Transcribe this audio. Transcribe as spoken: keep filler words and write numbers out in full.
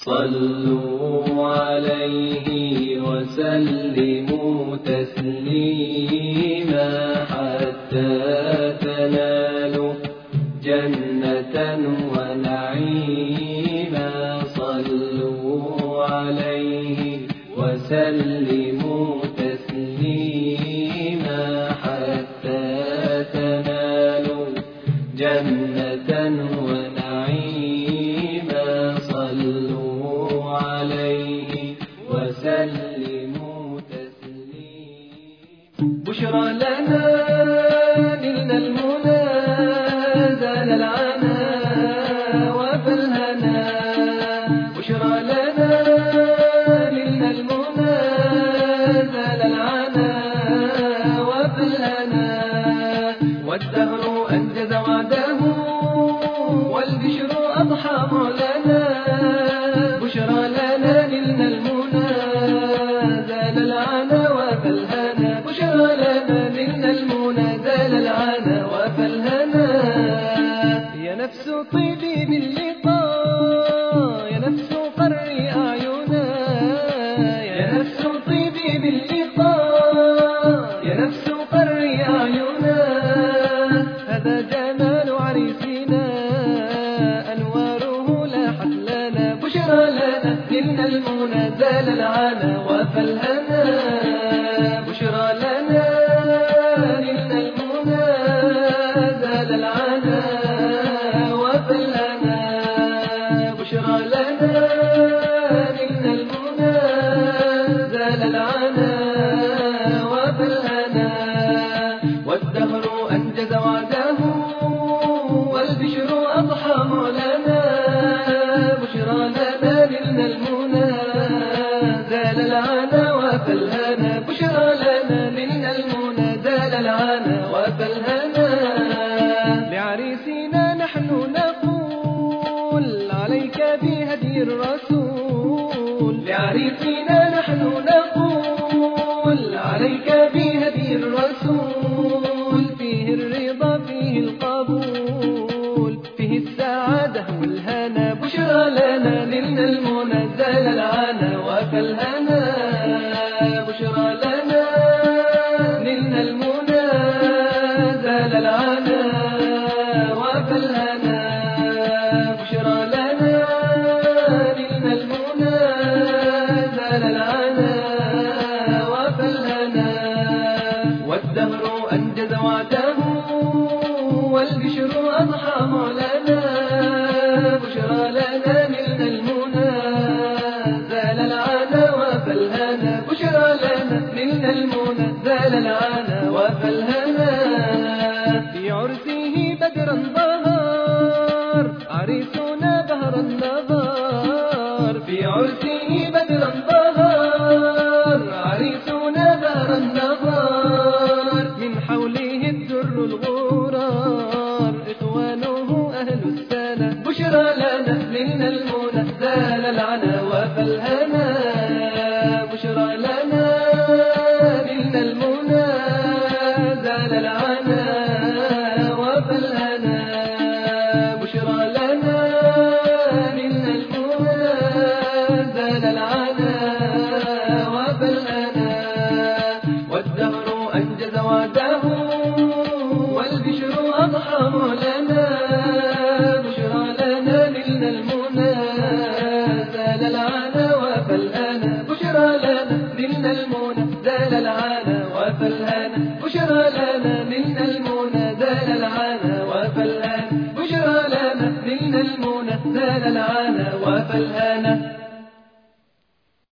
صلوا عليه وسلموا تسليما حتى تنالوا جنة ونعيما. صلوا عليه وسلموا تسليما حتى تنالوا جنة ونعيما. صلوا عليه وسلموا تسليما. بشرى لنا نلنا المنى زال العنا وفالهنا. بشرى لنا نلنا المنى زال العنا وفالهنا. والدهر أنجز وعده والبشر أضحى معلنا. بشرى لنا نلنا المنى زال العنا وفالهنا. بشرى لنا نلنا المنى زال العنا وفالهنا. يا نفس طيبي باللقاء يا نفس قري أعينا. يا نفس طيبي باللقاء يا نفس قري أعينا. هذا جمال عريسنا أنواره لاحت لنا. بشرى لنا نلنا المنى زال العنا وفالهنا. بشرى لنا نلنا المنى زال العنا وفالهنا. بشرى لنا نلنا المنى زال العنا وفالهنا. والدهر أنجز وعده والبشر أضحى معلنا. بشرى لنا نلنا المنى زال العنا وفالهنا. بشرى لنا نلنا المنى زال العنا وفالهنا. لعريسنا نحن نقول عليك بهدي الرسول. لعريسنا نحن نقول عليك بهدي الرسول. فيه الرضا فيه القبول فيه السعادة والهنا. بشرى لنا نلنا المنى زال العنا وفالهنا. بشرى لنا نلنا المنى زال العنا وفالهنا. بشرى لنا نلنا المنى زال العنا وفالهنا. والدهر أنجز وعده والبشر أضحى معلنا. بشرى لنا نلنا المنى زال العنا وفالهنا. بشرى لنا نلنا المنى زال العنا وفالهنا. في عرسه بدرا ظهر عريسنا بهر النظر. في عرسه بدرا ظهر عريسنا بهر النظر. من حوله الدر الغرار إخوانه أهل السنة. بشرى لنا نلنا المنى زال العنا وفالهنا. بشرى لنا نلنا المنى زال العنا وفالهنا. بشرى لنا نلنا المنى زال العنا وفالهنا. والدهر أنجز وعده والبشر أضحى معلنا. بشرى لنا نلنا المنى زال العنا وفالهنا. بشرى لنا نلنا المنى زال العنا وفالهنا. بشرى لنا نلنا المنى زال العنا وفالهنا. بشرى لنا نلنا المنى زال العنا وفالهنا.